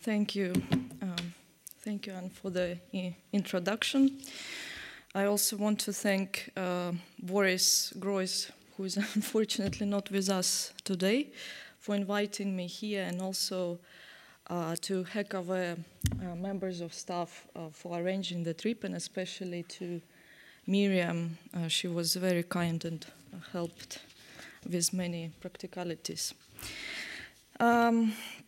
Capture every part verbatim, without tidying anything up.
Thank you. Um, thank you, Anne, for the i- introduction. I also want to thank uh, Boris Groys, who is unfortunately not with us today, for inviting me here, and also uh, to HECAVE uh, members of staff uh, for arranging the trip, and especially to Miriam. Uh, she was very kind and uh, helped with many practicalities. Um,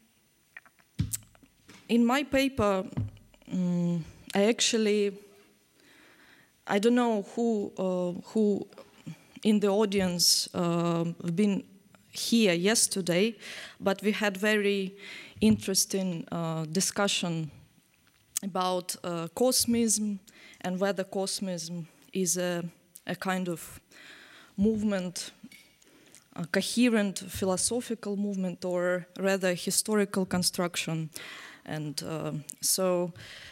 in my paper, um, I actually, I don't know who uh, who in the audience uh, been here yesterday, but we had very interesting uh, discussion about uh, cosmism and whether cosmism is a, a kind of movement, a coherent philosophical movement, or rather historical construction. And uh, so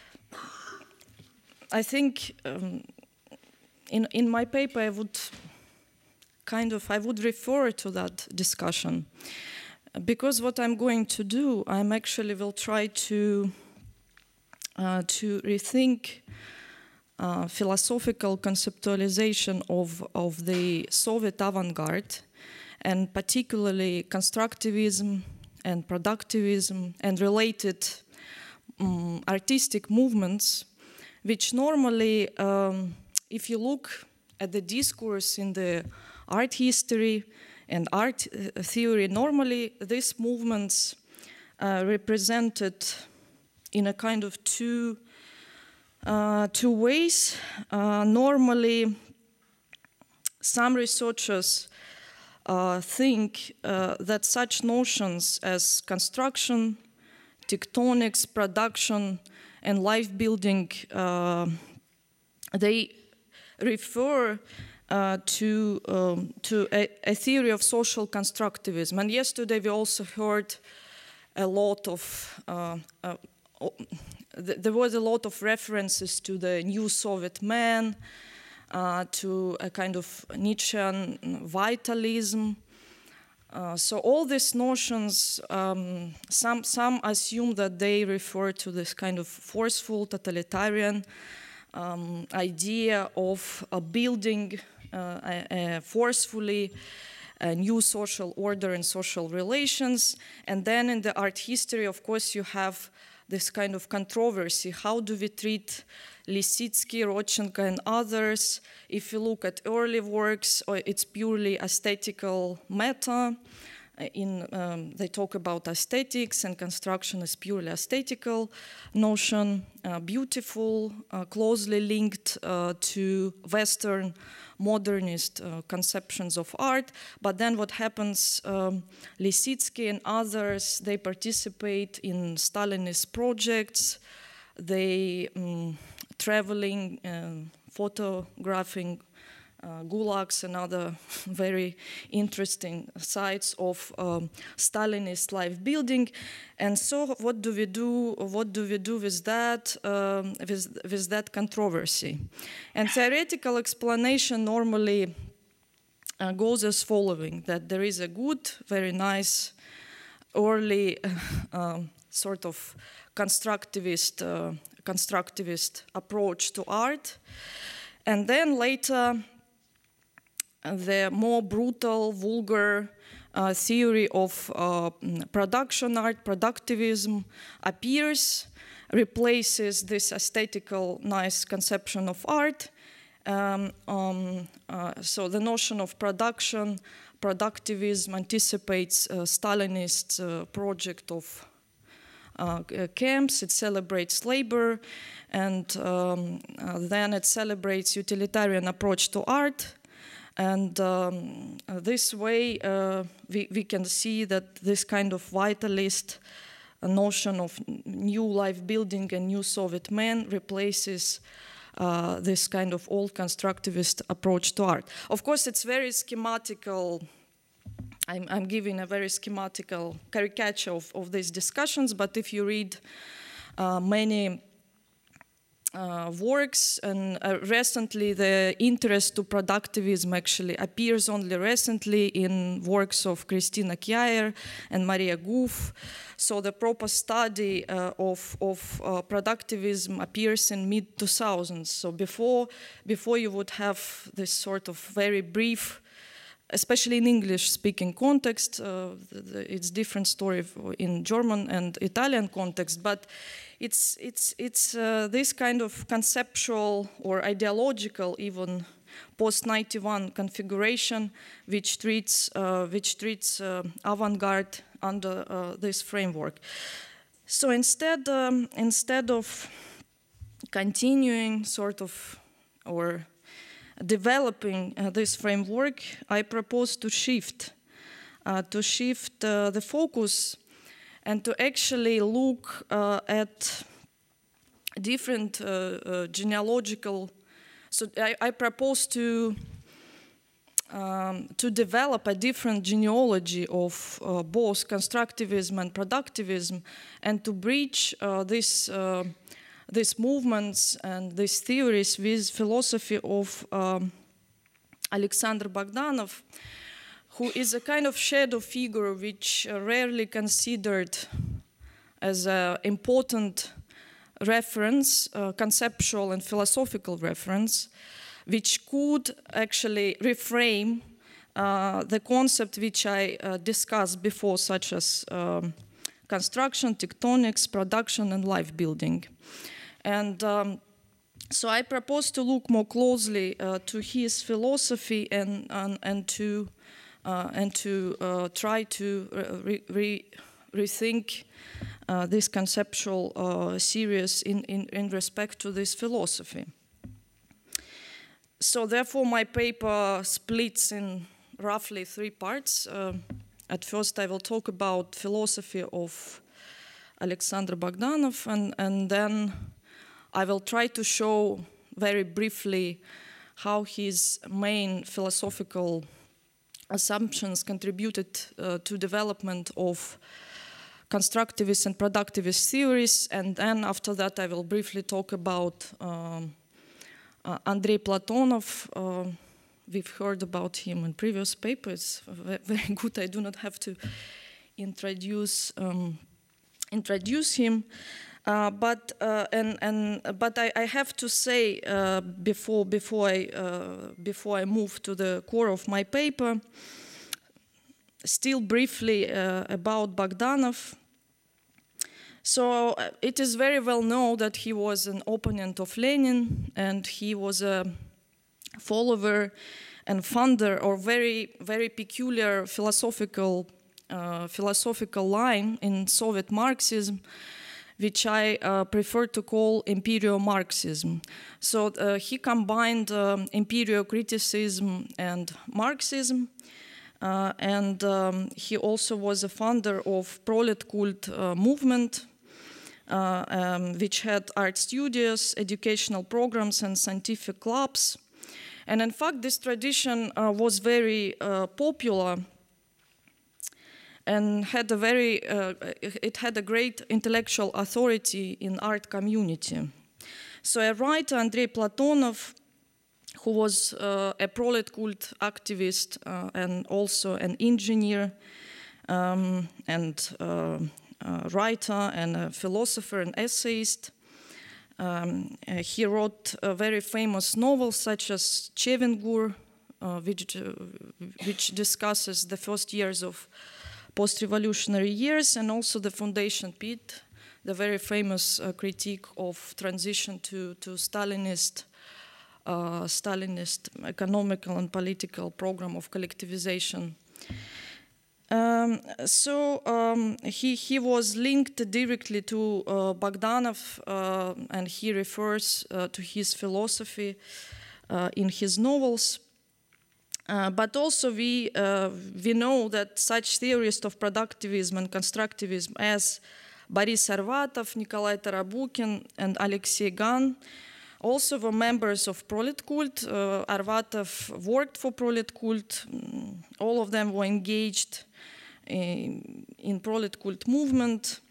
I think um, in, in my paper I would kind of, I would refer to that discussion. Because what I'm going to do, I'm actually will try to uh, to rethink uh, philosophical conceptualization of, of the Soviet avant-garde, and particularly constructivism and productivism and related um, artistic movements, which normally, um, if you look at the discourse in the art history and art uh, theory, normally these movements uh, represented in a kind of two, uh, two ways. Uh, normally, some researchers uh, think uh, that such notions as construction, tectonics, production, and life building, uh, they refer uh, to, um, to a, a theory of social constructivism. And yesterday we also heard a lot of, uh, uh, th there was a lot of references to the new Soviet man, uh, to a kind of Nietzschean vitalism. Uh, so all these notions, um, some, some assume that they refer to this kind of forceful totalitarian um, idea of uh, building uh, a, a forcefully a new social order and social relations. And then in the art history, of course, you have this kind of controversy. How do we treat Lisitsky, Rodchenko, and others? If you look at early works, it's purely aesthetical meta. In, um, they talk about aesthetics, and construction is purely aesthetical notion, uh, beautiful, uh, closely linked uh, to Western modernist uh, conceptions of art. But then what happens, um, Lisitsky and others, they participate in Stalinist projects, they um, traveling, uh, photographing uh, gulags and other very interesting sites of um, Stalinist life building. And so what do we do, what do we do with that, um, with, with that controversy? And theoretical explanation normally uh, goes as following, that there is a good, very nice, early uh, um, sort of constructivist, uh, constructivist approach to art. And then later, the more brutal, vulgar uh, theory of uh, production art, productivism, appears, replaces this aesthetical, nice conception of art. Um, um, uh, so the notion of production, productivism anticipates uh, Stalinist uh, project of uh, camps. It celebrates labor, and um, uh, then it celebrates utilitarian approach to art. And um, uh, this way, uh, we, we can see that this kind of vitalist uh, notion of new life building and new Soviet man replaces uh, this kind of old constructivist approach to art. Of course, it's very schematical. I'm, I'm giving a very schematical caricature of, of these discussions, but if you read uh, many uh, works, and uh, recently the interest to productivism actually appears only recently in works of Christina Kjaer and Maria Goof. So the proper study uh, of, of uh, productivism appears in mid two thousands. So before, before you would have this sort of very brief, especially in English-speaking context, uh, the, the, it's different story in German and Italian context, but it's, it's, it's uh, this kind of conceptual or ideological even post ninety-one configuration which treats, uh, which treats uh, avant-garde under uh, this framework. So instead, um, instead of continuing sort of or developing uh, this framework, I propose to shift, uh, to shift uh, the focus and to actually look uh, at different uh, uh, genealogical. So I, I propose to um, to develop a different genealogy of uh, both constructivism and productivism, and to bridge uh, this. Uh, these movements and these theories with philosophy of um, Alexander Bogdanov, who is a kind of shadow figure which uh, rarely considered as an important reference, uh, conceptual and philosophical reference, which could actually reframe uh, the concept which I uh, discussed before, such as um, construction, tectonics, production, and life building. And um, so I propose to look more closely uh, to his philosophy and, and, and to, uh, and to uh, try to re re rethink uh, this conceptual uh, series in, in, in respect to this philosophy. So therefore my paper splits in roughly three parts. Uh, at first I will talk about philosophy of Alexander Bogdanov, and, and then I will try to show very briefly how his main philosophical assumptions contributed uh, to development of constructivist and productivist theories, and then after that I will briefly talk about um, uh, Andrei Platonov. Uh, we've heard about him in previous papers. Very good. I do not have to introduce um, introduce him. Uh, but uh, and and but I, I have to say uh, before before I uh, before I move to the core of my paper, still briefly uh, about Bogdanov. So uh, it is very well known that he was an opponent of Lenin, and he was a follower and founder of very very peculiar philosophical uh, philosophical line in Soviet Marxism, which I uh, prefer to call imperial Marxism. So uh, he combined um, imperial criticism and Marxism, uh, and um, he also was a founder of prolet cult uh, movement, uh, um, which had art studios, educational programs, and scientific clubs. And in fact, this tradition uh, was very uh, popular and had a very, uh, it had a great intellectual authority in art community. So a writer, Andrei Platonov, who was uh, a prolet cult activist uh, and also an engineer um, and uh, a writer and a philosopher and essayist. Um, uh, he wrote uh, very famous novels such as Chevengur, uh, which, uh, which discusses the first years of post-revolutionary years, and also the Foundation Pit, the very famous uh, critique of transition to, to Stalinist, uh, Stalinist economical and political program of collectivization. Um, so um, he, he was linked directly to uh, Bogdanov, uh, and he refers uh, to his philosophy uh, in his novels. Uh, but also we, uh, we know that such theorists of productivism and constructivism as Boris Arvatov, Nikolai Tarabukin, and Alexei Gan also were members of prolet cult. Uh, Arvatov worked for prolet cult. All of them were engaged in, in prolet cult movement.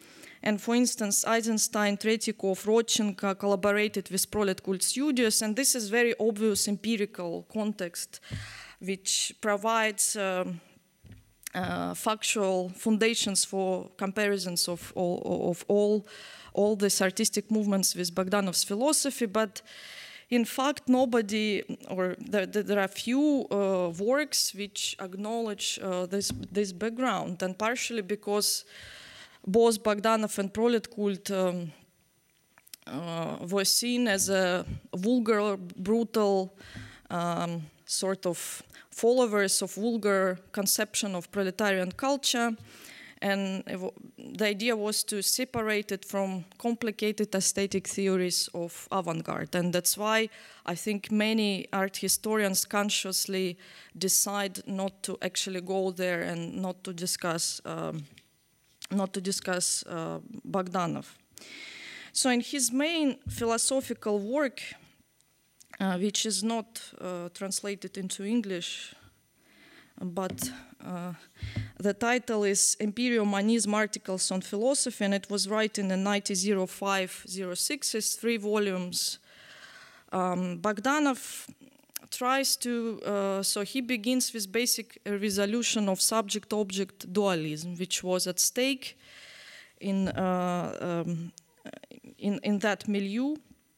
And for instance, Eisenstein, Tretyakov, Rodchenko collaborated with Prolet Cult Studios, and this is very obvious empirical context which provides um, uh, factual foundations for comparisons of all, of all, all these artistic movements with Bogdanov's philosophy. But in fact, nobody, or there, there are few uh, works which acknowledge uh, this, this background, and partially because both Bogdanov and Prolet Cult um, uh, were seen as a vulgar, brutal, um, sort of followers of vulgar conception of proletarian culture. And the idea was to separate it from complicated aesthetic theories of avant-garde. And that's why I think many art historians consciously decide not to actually go there and not to discuss, um, not to discuss uh, Bogdanov. So in his main philosophical work, uh, which is not uh, translated into English, but uh, the title is Empirio-Monism Articles on Philosophy, and it was written in nineteen oh five oh six, it's three volumes. Um, Bogdanov tries to, uh, so he begins with basic resolution of subject-object dualism, which was at stake in, uh, um, in, in that milieu.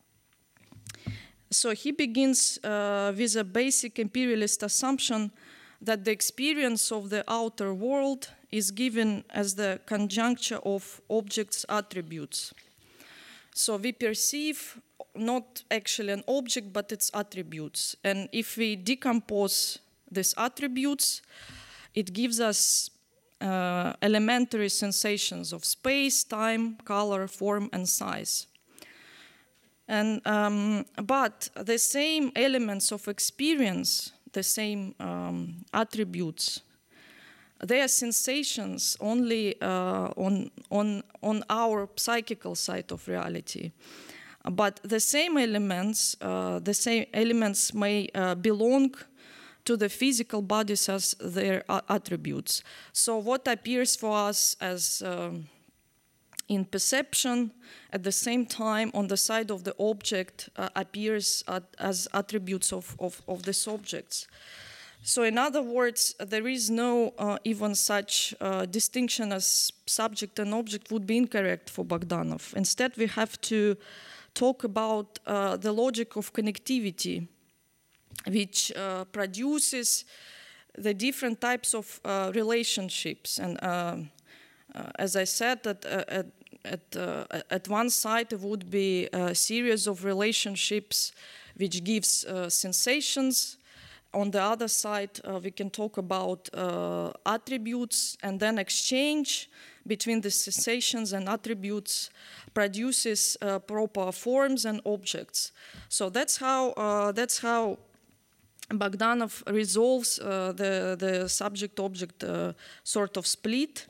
So he begins uh, with a basic imperialist assumption that the experience of the outer world is given as the conjuncture of objects' attributes. So we perceive not actually an object, but its attributes. And if we decompose these attributes, it gives us uh, elementary sensations of space, time, color, form, and size. And, um, but the same elements of experience, the same um, attributes, they are sensations only uh, on, on, on our psychical side of reality. But the same elements, uh, the same elements may uh, belong to the physical bodies as their uh, attributes. So what appears for us as um, in perception, at the same time, on the side of the object, uh, appears at, as attributes of, of, of these objects. So in other words, there is no uh, even such uh, distinction as subject and object would be incorrect for Bogdanov. Instead, we have to talk about uh, the logic of connectivity, which uh, produces the different types of uh, relationships. And uh, uh, as I said, that uh, at, at, uh, at one side it would be a series of relationships which gives uh, sensations. On the other side, uh, we can talk about uh, attributes, and then exchange between the sensations and attributes produces uh, proper forms and objects. So that's how uh, that's how Bogdanov resolves uh, the the subject-object uh, sort of split,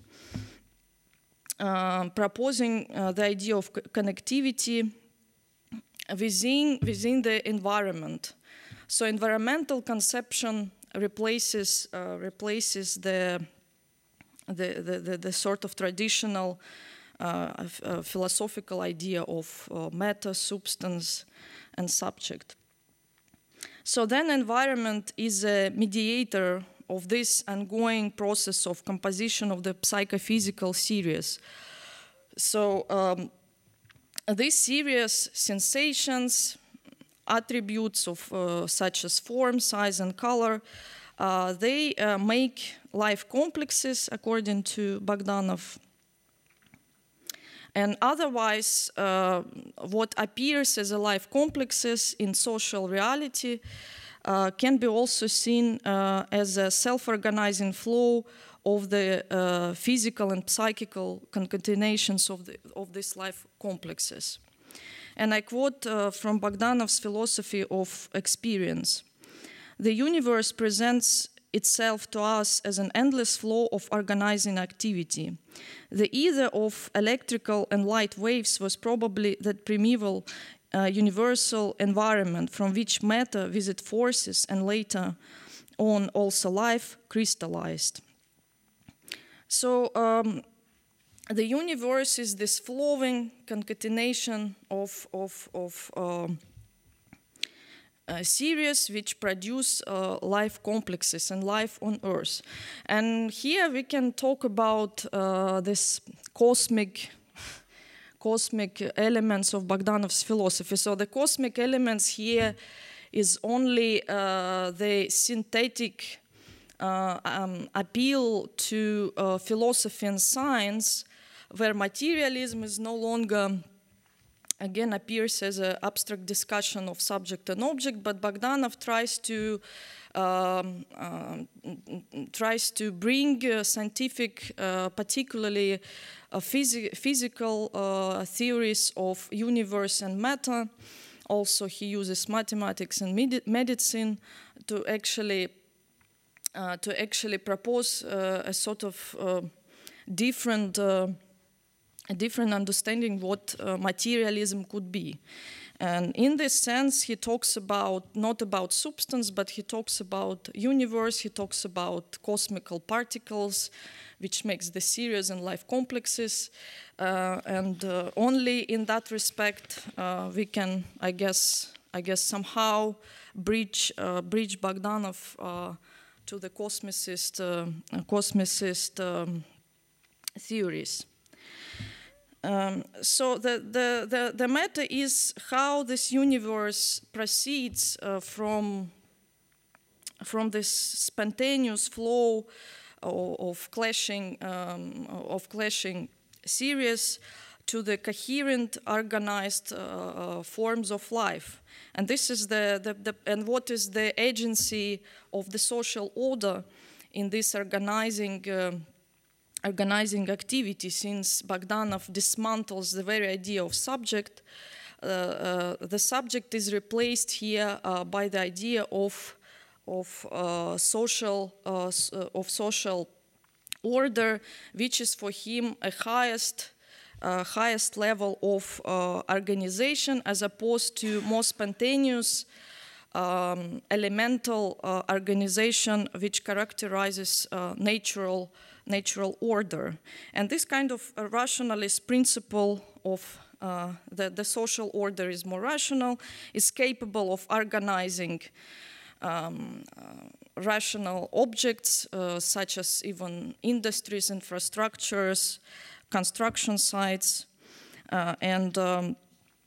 uh, proposing uh, the idea of connectivity within within the environment. So environmental conception replaces uh, replaces the the, the the the sort of traditional uh, uh, philosophical idea of uh, matter, substance, and subject. So then environment is a mediator of this ongoing process of composition of the psychophysical series. So um, these series, sensations, attributes of uh, such as form, size, and color, uh, they uh, make life complexes, according to Bogdanov. And otherwise, uh, what appears as a life complexes in social reality uh, can be also seen uh, as a self-organizing flow of the uh, physical and psychical concatenations of, the, of these life complexes. And I quote uh, from Bogdanov's philosophy of experience. The universe presents itself to us as an endless flow of organizing activity. The ether of electrical and light waves was probably that primeval uh, universal environment from which matter, with its forces, and later on also life, crystallized. So um, the universe is this flowing concatenation of, of, of uh, uh, series which produce uh, life complexes and life on Earth. And here we can talk about uh, this cosmic cosmic elements of Bogdanov's philosophy. So the cosmic elements here is only uh, the synthetic uh, um, appeal to uh, philosophy and science, where materialism is no longer, again, appears as an abstract discussion of subject and object, but Bogdanov tries to um, uh, tries to bring uh, scientific, uh, particularly uh, phys physical uh, theories of universe and matter. Also, he uses mathematics and med medicine to actually uh, to actually propose uh, a sort of uh, different. Uh, a different understanding what uh, materialism could be. And in this sense, he talks about, not about substance, but he talks about universe, he talks about cosmical particles, which makes the series and life complexes. Uh, and uh, only in that respect, uh, we can, I guess, I guess somehow bridge, uh, bridge Bogdanov uh, to the cosmicist, uh, cosmicist um, theories. Um, so the, the, the, the matter is how this universe proceeds uh, from, from this spontaneous flow of, of clashing, um, of clashing series to the coherent, organized uh, uh, forms of life. And this is the, the, the, and what is the agency of the social order in this organizing uh, organizing activity, since Bogdanov dismantles the very idea of subject. Uh, uh, the subject is replaced here uh, by the idea of, of uh, social uh, of social order, which is for him a highest uh, highest level of uh, organization, as opposed to more spontaneous um, elemental uh, organization which characterizes uh, natural natural order. And this kind of uh, rationalist principle of uh, the, the social order is more rational, is capable of organizing um, uh, rational objects uh, such as even industries, infrastructures, construction sites, uh, and um,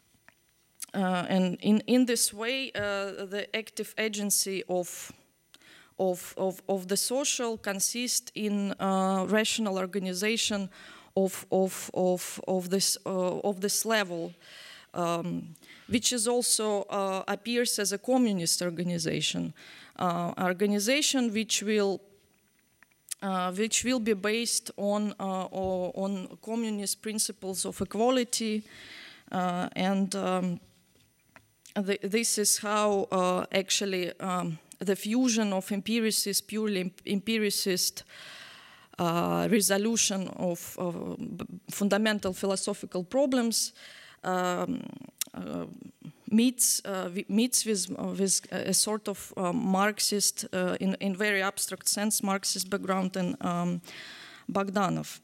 uh, and in, in this way uh, the active agency of Of, of, of the social consists in uh, rational organization of, of, of, of, this, uh, of this level, um, which is also uh, appears as a communist organization, uh, organization which will uh, which will be based on uh, on communist principles of equality, uh, and um, th this is how uh, actually. Um, the fusion of empiricist, purely empiricist uh, resolution of uh, fundamental philosophical problems um, uh, meets, uh, meets with, uh, with a sort of uh, Marxist, uh, in, in very abstract sense, Marxist background in um, Bogdanov.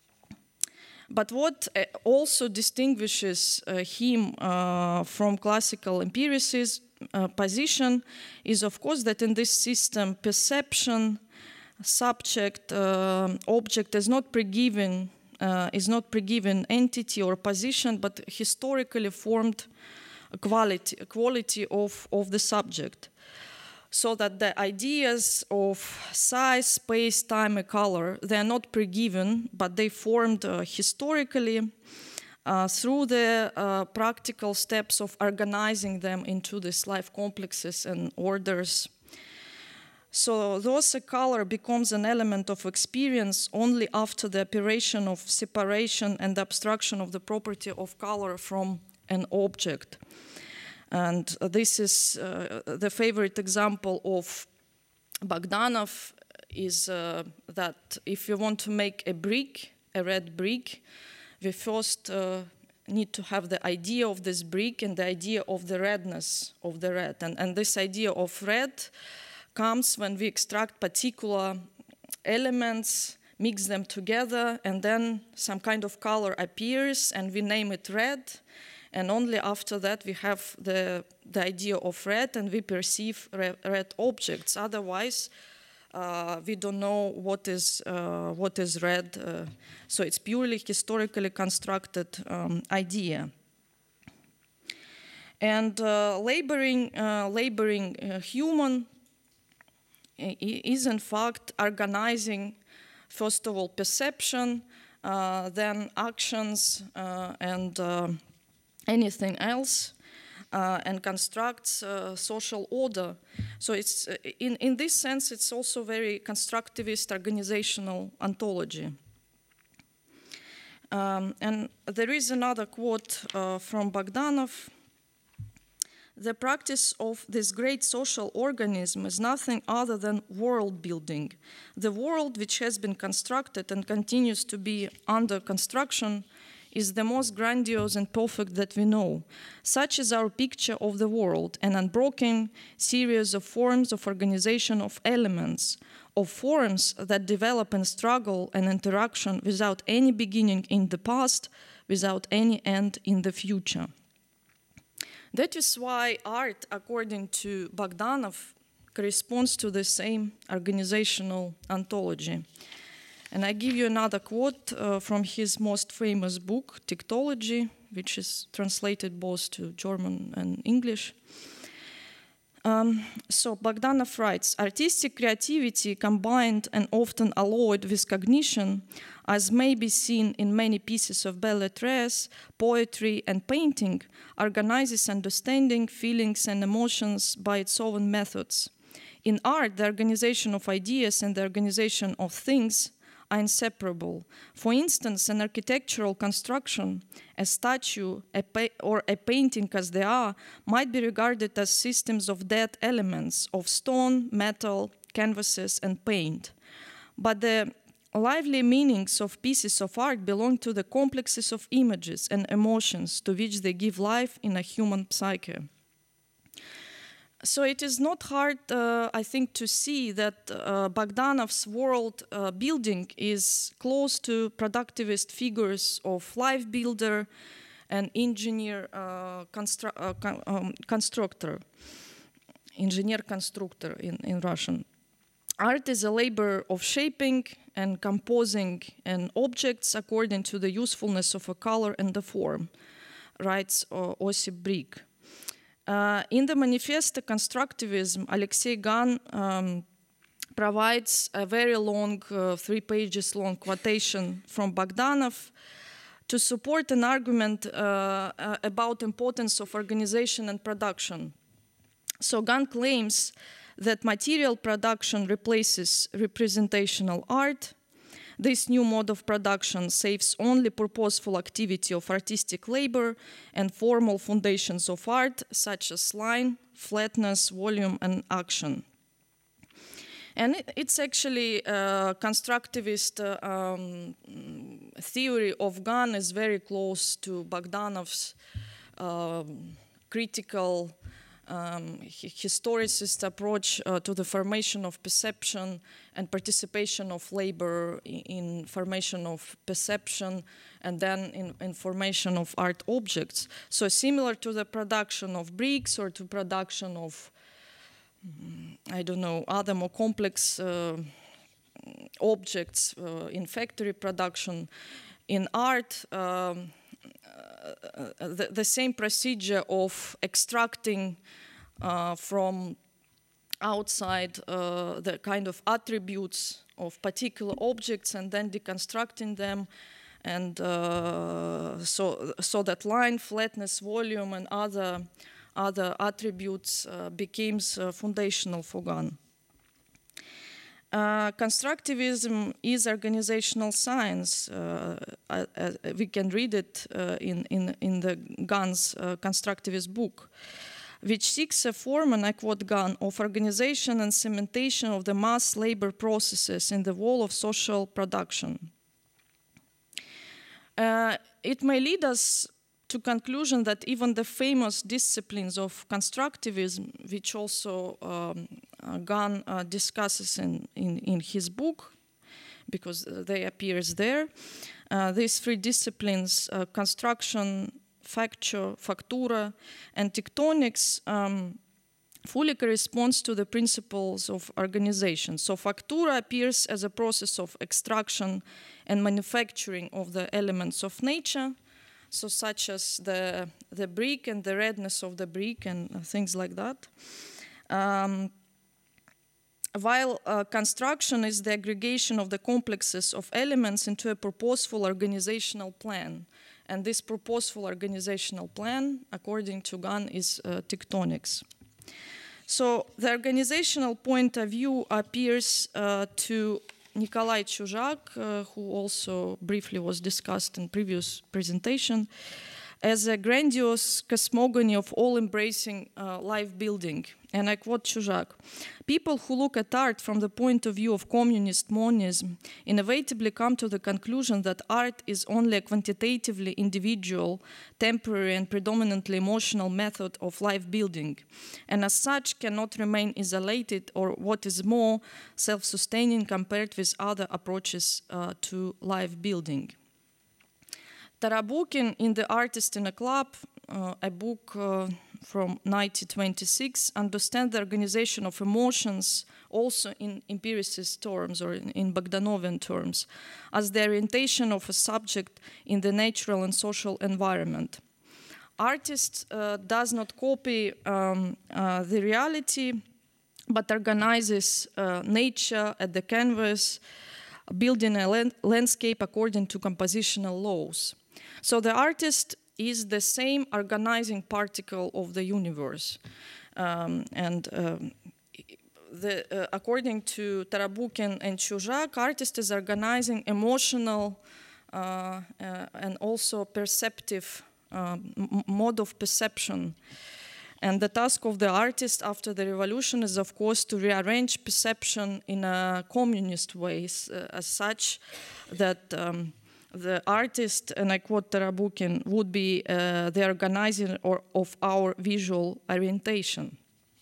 But what also distinguishes uh, him uh, from classical empiricism Uh, position is, of course, that in this system, perception, subject, uh, object is not pre-given, uh, is not pre-given entity or position, but historically formed quality, quality of, of the subject. So that the ideas of size, space, time, and color, they are not pre-given, but they formed uh, historically Uh, through the uh, practical steps of organizing them into these life complexes and orders. So thus a color becomes an element of experience only after the operation of separation and abstraction of the property of color from an object. And uh, this is uh, the favorite example of Bogdanov is uh, that if you want to make a brick, a red brick, we first uh, need to have the idea of this brick and the idea of the redness of the red. And, and this idea of red comes when we extract particular elements, mix them together, and then some kind of color appears, and we name it red. And only after that we have the, the idea of red, and we perceive re red objects. Otherwise, uh, we don't know what is, uh, what is red. Uh, so it's purely historically constructed um, idea. And uh, laboring, uh, laboring uh, human is in fact organizing, first of all, perception, uh, then actions, uh, and uh, anything else, uh, and constructs uh, social order. So it's, uh, in, in this sense, it's also very constructivist organizational ontology. Um, and there is another quote uh, from Bogdanov. The practice of this great social organism is nothing other than world building. The world which has been constructed and continues to be under construction is the most grandiose and perfect that we know. Such is our picture of the world, an unbroken series of forms of organization of elements, of forms that develop and struggle and interaction without any beginning in the past, without any end in the future. That is why art, according to Bogdanov, corresponds to the same organizational ontology. And I give you another quote uh, from his most famous book, Tiktology, which is translated both to German and English. Um, so Bogdanov writes, artistic creativity combined and often alloyed with cognition, as may be seen in many pieces of belles-lettres, poetry and painting, organizes understanding, feelings and emotions by its own methods. In art, the organization of ideas and the organization of things are inseparable. For instance, an architectural construction, a statue, a or a painting as they are, might be regarded as systems of dead elements of stone, metal, canvases, and paint. But the lively meanings of pieces of art belong to the complexes of images and emotions to which they give life in a human psyche. So it is not hard, uh, I think, to see that uh, Bogdanov's world uh, building is close to productivist figures of life builder and engineer uh, constru uh, con um, constructor, engineer-constructor in, in Russian. Art is a labor of shaping and composing an objects according to the usefulness of a color and the form, writes uh, Osip Brik. Uh, in the Manifesto Constructivism, Alexei Gan um, provides a very long, uh, three pages long quotation from Bogdanov to support an argument uh, uh, about importance of organization and production. So Gan claims that material production replaces representational art. This new mode of production saves only purposeful activity of artistic labor and formal foundations of art, such as line, flatness, volume, and action. And it, it's actually uh, constructivist uh, um, theory of Gan is very close to Bogdanov's uh, critical Um, historicist approach uh, to the formation of perception and participation of labor in, in formation of perception and then in, in formation of art objects. So similar to the production of bricks or to production of, um, I don't know, other more complex uh, objects uh, in factory production, in art, um, Uh, the, the same procedure of extracting uh, from outside uh, the kind of attributes of particular objects and then deconstructing them, and uh, so so that line, flatness, volume, and other other attributes uh, becomes uh, foundational for Gan. Uh, constructivism is organizational science. Uh, uh, uh, we can read it uh, in, in, in the Gan's uh, constructivist book, which seeks a form, and I quote Gan, of organization and cementation of the mass labor processes in the wall of social production. Uh, it may lead us to conclusion that even the famous disciplines of constructivism, which also um, uh, Gan uh, discusses in, in, in his book, because they appears there. Uh, these three disciplines, uh, construction, facture, factura, and tectonics, um, fully corresponds to the principles of organization. So factura appears as a process of extraction and manufacturing of the elements of nature, so such as the, the brick and the redness of the brick and uh, things like that. Um, while uh, construction is the aggregation of the complexes of elements into a purposeful organizational plan. And this purposeful organizational plan, according to Gunn, is uh, tectonics. So the organizational point of view appears uh, to Nikolai Chuzak, uh, who also briefly was discussed in previous presentation, as a grandiose cosmogony of all-embracing uh, life building. And I quote Chuzak, "People who look at art from the point of view of communist monism inevitably come to the conclusion that art is only a quantitatively individual, temporary and predominantly emotional method of life building, and as such cannot remain isolated or, what is more, self-sustaining compared with other approaches uh, to life building." Tarabukin in The Artist in a Club, uh, a book uh, from nineteen twenty-six, understands the organization of emotions also in empiricist terms or in, in Bogdanovian terms as the orientation of a subject in the natural and social environment. Artist uh, does not copy um, uh, the reality, but organizes uh, nature at the canvas, building a land landscape according to compositional laws. So the artist is the same organizing particle of the universe. Um, and um, the, uh, according to Tarabukin and Chuzak, artist is organizing emotional uh, uh, and also perceptive uh, mode of perception. And the task of the artist after the revolution is, of course, to rearrange perception in a communist way, uh, as such that um, the artist, and I quote Tarabukin, would be uh, the organizer or of our visual orientation.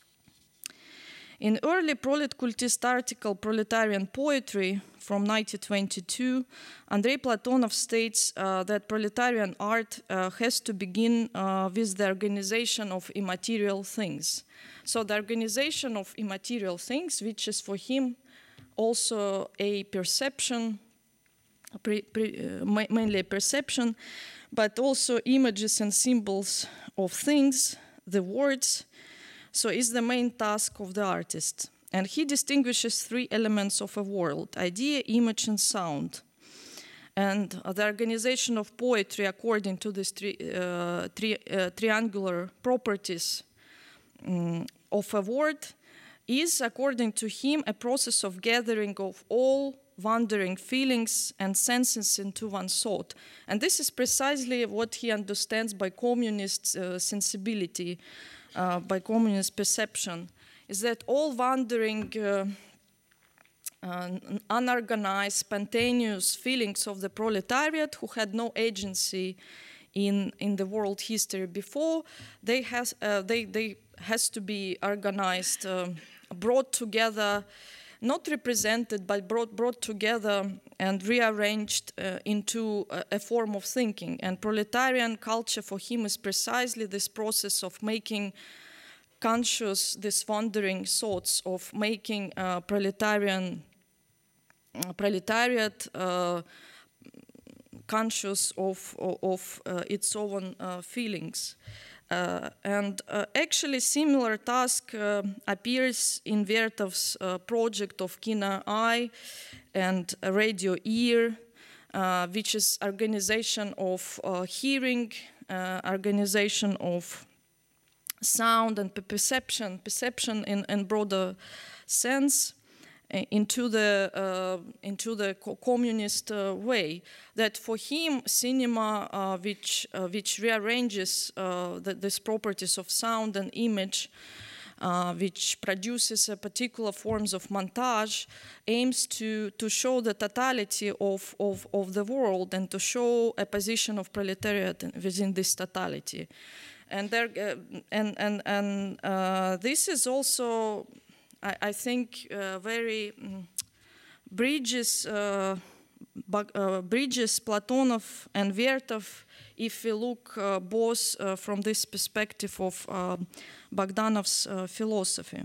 In early proletkultist article Proletarian Poetry from nineteen twenty-two, Andrei Platonov states uh, that proletarian art uh, has to begin uh, with the organization of immaterial things. So the organization of immaterial things, which is for him also a perception, Pre, pre, uh, mainly a perception, but also images and symbols of things, the words, so is the main task of the artist. And he distinguishes three elements of a world: idea, image, and sound. And uh, the organization of poetry, according to these tri uh, tri uh, triangular properties um, of a word, is, according to him, a process of gathering of all wandering feelings and senses into one thought. And this is precisely what he understands by communist uh, sensibility, uh, by communist perception, is that all wandering, uh, uh, unorganized, spontaneous feelings of the proletariat who had no agency in, in the world history before, they, has, uh, they, they has to be organized, uh, brought together, not represented, but brought, brought together and rearranged uh, into a, a form of thinking. And proletarian culture for him is precisely this process of making conscious these wandering thoughts, of making uh, proletarian, uh, proletariat uh, conscious of, of, of uh, its own uh, feelings. Uh, and uh, actually similar task uh, appears in Vertov's uh, project of Kino Eye and Radio Ear, uh, which is organization of uh, hearing, uh, organization of sound and perception, perception in, in broader sense, into the uh, into the co communist uh, way. That for him, cinema, uh, which uh, which rearranges uh, the, these properties of sound and image, uh, which produces a particular forms of montage, aims to to show the totality of of of the world and to show a position of proletariat within this totality, and there uh, and and and uh, this is also, I, I think, uh, very, bridges, uh, uh, bridges Platonov and Vertov, if we look uh, both uh, from this perspective of uh, Bogdanov's uh, philosophy.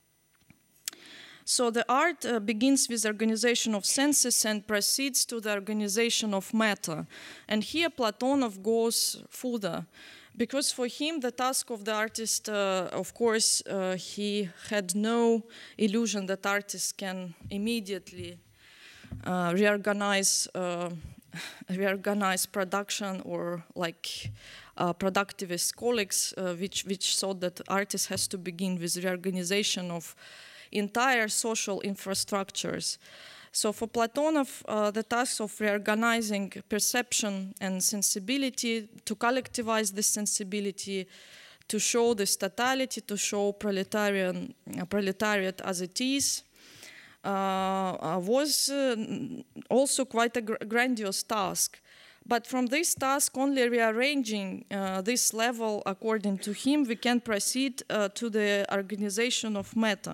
So the art uh, begins with organization of senses and proceeds to the organization of matter. And here Platonov goes further, because for him the task of the artist, uh, of course, uh, he had no illusion that artists can immediately uh, reorganize, uh, reorganize production, or like uh, productivist colleagues, uh, which, which thought that artist has to begin with reorganization of entire social infrastructures. So for Platonov, uh, the task of reorganizing perception and sensibility, to collectivize this sensibility, to show this totality, to show proletarian, uh, proletariat as it is, uh, uh, was uh, also quite a gr grandiose task. But from this task, only rearranging uh, this level, according to him, we can proceed uh, to the organization of matter.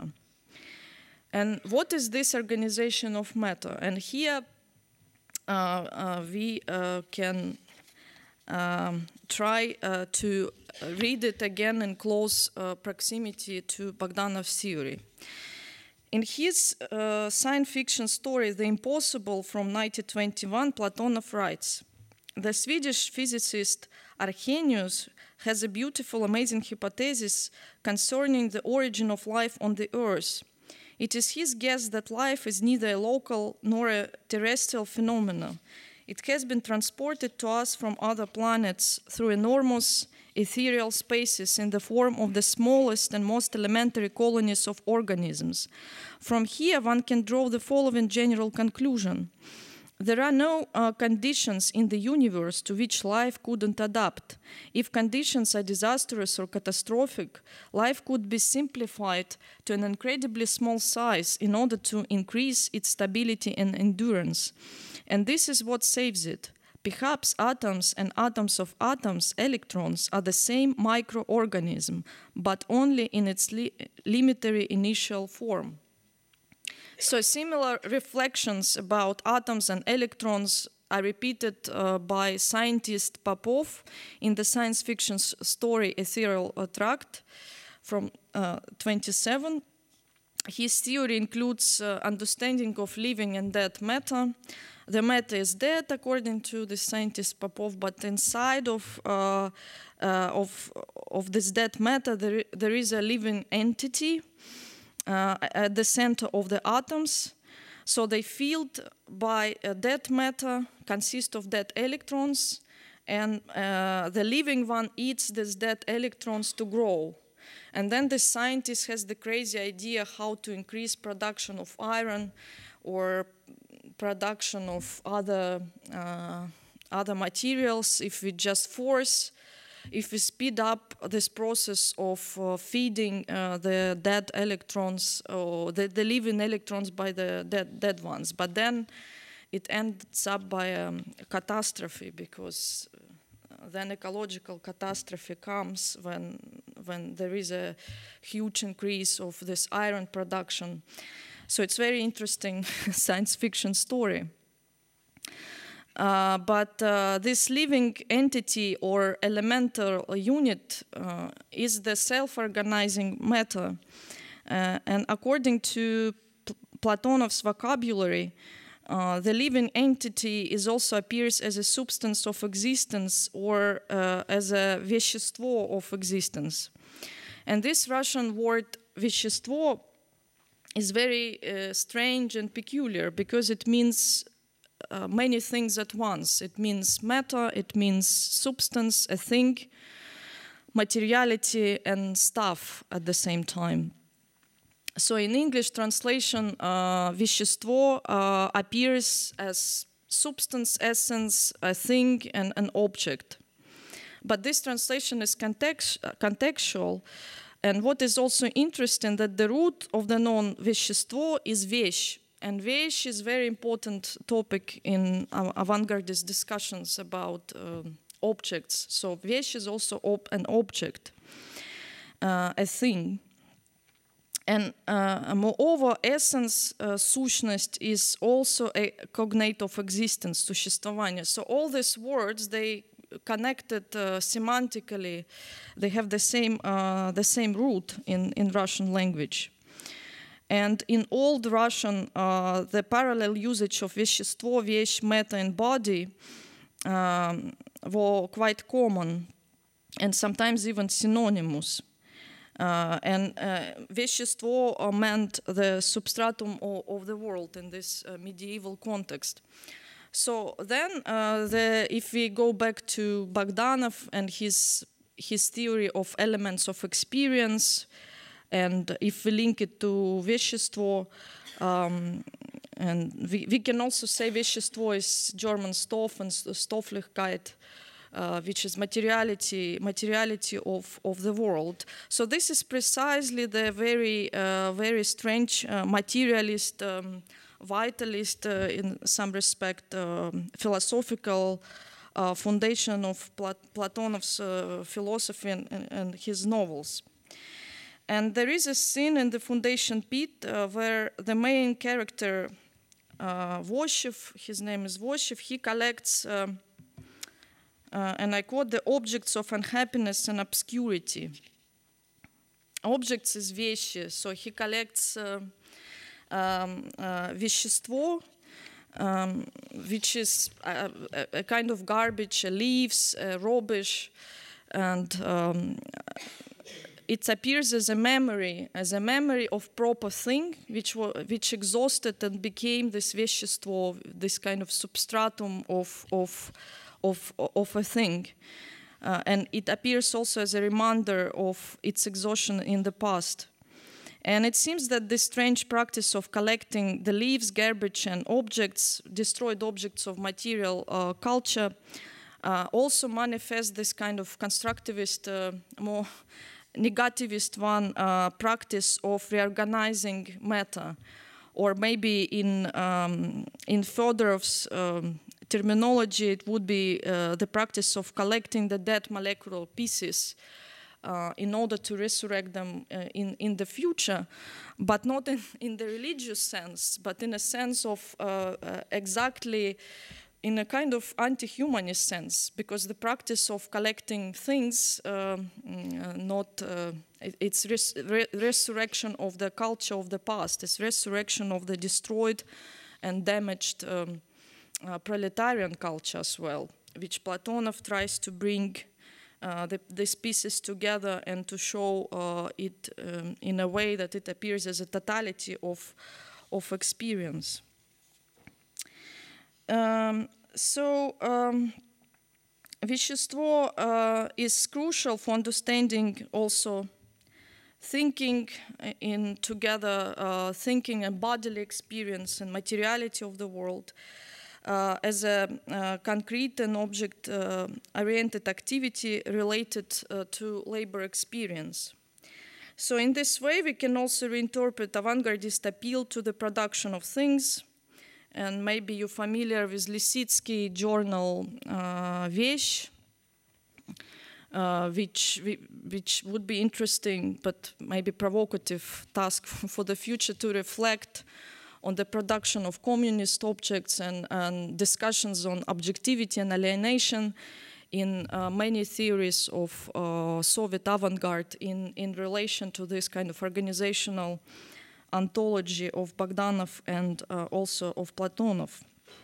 And what is this organization of matter? And here uh, uh, we uh, can um, try uh, to read it again in close uh, proximity to Bogdanov's theory. In his uh, science fiction story, The Impossible, from nineteen twenty-one, Platonov writes, "The Swedish physicist Arrhenius has a beautiful, amazing hypothesis concerning the origin of life on the Earth. It is his guess that life is neither a local nor a terrestrial phenomenon. It has been transported to us from other planets through enormous ethereal spaces in the form of the smallest and most elementary colonies of organisms. From here, one can draw the following general conclusion. There are no uh, conditions in the universe to which life couldn't adapt. If conditions are disastrous or catastrophic, life could be simplified to an incredibly small size in order to increase its stability and endurance. And this is what saves it. Perhaps atoms and atoms of atoms, electrons, are the same microorganism, but only in its li limitary initial form." So similar reflections about atoms and electrons are repeated uh, by scientist Popov in the science fiction story Ethereal Tract from uh, twenty-seven. His theory includes uh, understanding of living and dead matter. The matter is dead, according to the scientist Popov, but inside of, uh, uh, of, of this dead matter, there, there is a living entity Uh, at the center of the atoms. So they filled by uh, dead matter consist of dead electrons, and uh, the living one eats these dead electrons to grow. And then the scientist has the crazy idea how to increase production of iron or production of other, uh, other materials if we just force if we speed up this process of uh, feeding uh, the dead electrons or the, the living electrons by the dead, dead ones. But then it ends up by um, a catastrophe, because uh, then ecological catastrophe comes when, when there is a huge increase of this iron production. So it's very interesting science fiction story. Uh, but uh, this living entity or elemental unit uh, is the self-organizing matter. Uh, and according to P Platonov's vocabulary, uh, the living entity is also appears as a substance of existence, or uh, as a вещество of existence. And this Russian word вещество is very uh, strange and peculiar, because it means Uh, many things at once. It means matter, it means substance, a thing, materiality, and stuff at the same time. So in English translation, uh, вещество uh, appears as substance, essence, a thing, and an object. But this translation is context contextual. And what is also interesting, that the root of the noun вещество is вещь. And вещь is a very important topic in avant-gardist discussions about uh, objects. So вещь is also op an object, uh, a thing. And uh, moreover, essence, uh, сущность, is also a cognate of existence, существование. So all these words, they connected uh, semantically, they have the same, uh, the same root in, in Russian language. And in Old Russian, uh, the parallel usage of вещество, вещь, matter, and body um, were quite common, and sometimes even synonymous. Uh, and uh, вещество uh, meant the substratum of, of the world in this uh, medieval context. So then, uh, the, if we go back to Bogdanov and his, his theory of elements of experience, and if we link it to вещество, um, and we, we can also say вещество is German Stoff and Stofflichkeit, Uh, which is materiality, materiality of, of the world. So this is precisely the very, uh, very strange uh, materialist, um, vitalist, uh, in some respect, uh, philosophical uh, foundation of Plat Platonov's uh, philosophy and, and, and his novels. And there is a scene in the Foundation Pit uh, where the main character, uh, Voshev, his name is Voshev, he collects uh, Uh, and I quote, the objects of unhappiness and obscurity. Objects is вещи, so he collects uh, um, uh, вещество, um, which is a, a, a kind of garbage, uh, leaves, uh, rubbish, and um, it appears as a memory, as a memory of proper thing, which, which exhausted and became this вещество, this kind of substratum of, of Of, of a thing. Uh, and it appears also as a reminder of its exhaustion in the past. And it seems that this strange practice of collecting the leaves, garbage, and objects, destroyed objects of material uh, culture, uh, also manifests this kind of constructivist, uh, more negativist one, uh, practice of reorganizing matter. Or maybe in, um, in further um, terminology, it would be uh, the practice of collecting the dead molecular pieces uh, in order to resurrect them uh, in, in the future, but not in, in the religious sense, but in a sense of uh, uh, exactly in a kind of anti-humanist sense, because the practice of collecting things, uh, uh, not uh, it, it's res re resurrection of the culture of the past, it's resurrection of the destroyed and damaged um, Uh, proletarian culture as well, which Platonov tries to bring uh, the, these pieces together and to show uh, it um, in a way that it appears as a totality of, of experience. Um, so, um, вещество uh, is crucial for understanding also thinking in together, uh, thinking and bodily experience and materiality of the world. Uh, as a uh, concrete and object-oriented uh, activity related uh, to labor experience. So in this way, we can also reinterpret avant-gardist appeal to the production of things. And maybe you're familiar with Lisitsky journal uh, Вещь, uh, which, which would be interesting, but maybe provocative task for the future to reflect on the production of communist objects and, and discussions on objectivity and alienation in uh, many theories of uh, Soviet avant-garde in, in relation to this kind of organizational ontology of Bogdanov and uh, also of Platonov.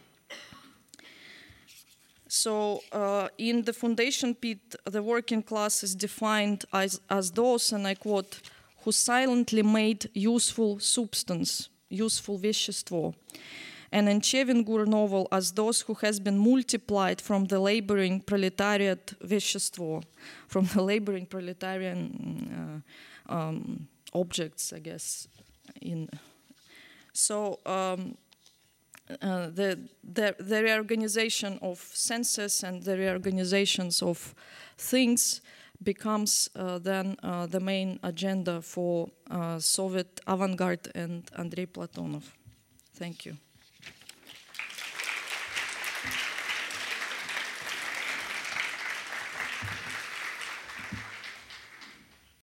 So uh, in the Foundation Pit, the working class is defined as, as those, and I quote, who silently made useful substance, useful вещество, and in Chevengur novel as those who has been multiplied from the laboring proletariat вещество, from the laboring proletarian uh, um, objects, I guess. In so um, uh, the, the the reorganization of senses and the reorganizations of things becomes uh, then uh, the main agenda for uh, Soviet avant-garde and Andrei Platonov. Thank you.